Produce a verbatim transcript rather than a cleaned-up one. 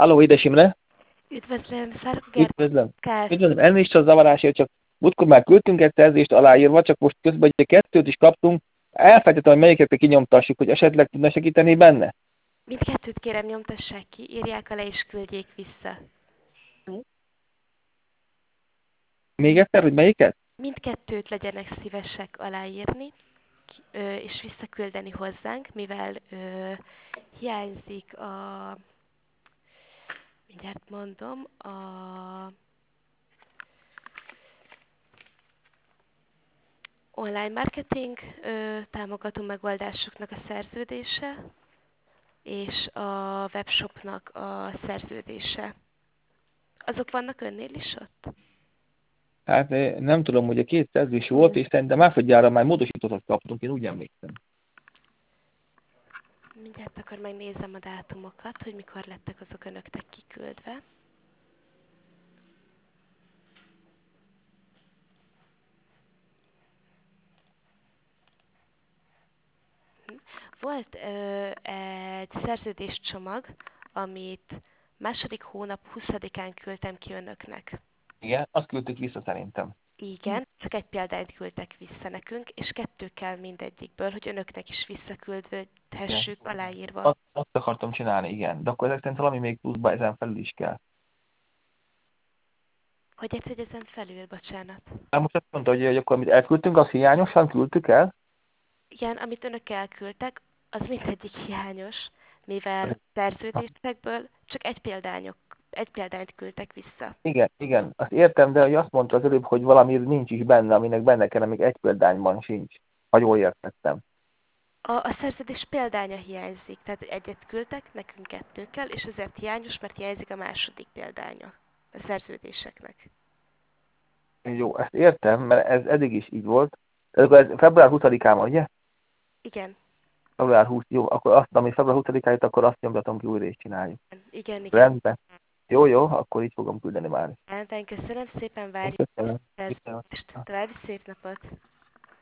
Halló, édes Imre! Üdvözlöm, Szarka Üdvözlöm! Gergelyt. Üdvözlöm! Elnézést a zavarásért, csak múltkor már küldtünk egy szerzést aláírva, csak most közben egy kettőt is kaptunk. Elfelejtettem, hogy melyiket kinyomtassuk, hogy esetleg tudna segíteni benne. Mindkettőt kérem nyomtassák ki, írják alá és küldjék vissza. Még egyszer, hogy melyiket? Mindkettőt legyenek szívesek aláírni, ki- ö, és visszaküldeni hozzánk, mivel ö, hiányzik a, mindjárt mondom, a online marketing ö, támogató megoldásoknak a szerződése, és a webshopnak a szerződése. Azok vannak önnél is ott? Hát eh, nem tudom, hogy a két szerzés volt, és szerintem másodjára már módosítottat kaptunk, én úgy emlékszem. Mindjárt akkor megnézem a dátumokat, hogy mikor lettek azok önöknek kiküldve. Hm. Volt ö, egy szerződéscsomag, amit második hónap huszadikán küldtem ki önöknek. Igen, azt küldtük vissza szerintem. Igen, csak egy példányt küldtek vissza nekünk, és kettő kell mindegyikből, hogy önöknek is Igen. visszaküldhessük aláírva. Azt, azt akartam csinálni, igen. De akkor ezek szerint valami még pluszba ezen felül is kell. Hogy egyszer ezen felül, bocsánat. Hát most azt mondta, hogy, hogy akkor amit elküldtünk, azt hiányosan küldtük el? Igen, amit önök elküldtek, az mindegyik hiányos, mivel szerződésekből csak egy példányok, egy példányt küldtek vissza. Igen, igen, azt értem, de hogy azt mondta az előbb, hogy valami nincs is benne, aminek benne kellene, még egy példányban sincs. Ha jól értettem. A, a szerződés példánya hiányzik, tehát egyet küldtek, nekünk kettő kell, és ezért hiányos, mert hiányzik a második példánya a szerződéseknek. Jó, ezt értem, mert ez eddig is így volt. Ez akkor ez február huszadikán van, ugye? Igen, február huszadika, jó, akkor azt, ami február huszadikán jött, akkor azt nyomtatom ki újra és csináljuk. igen, igen. Rendben. Jó, jó, akkor így fogom küldeni már. Rendben, köszönöm szépen, várjuk Köszönöm. a Köszönöm. szerződést. További szép napot!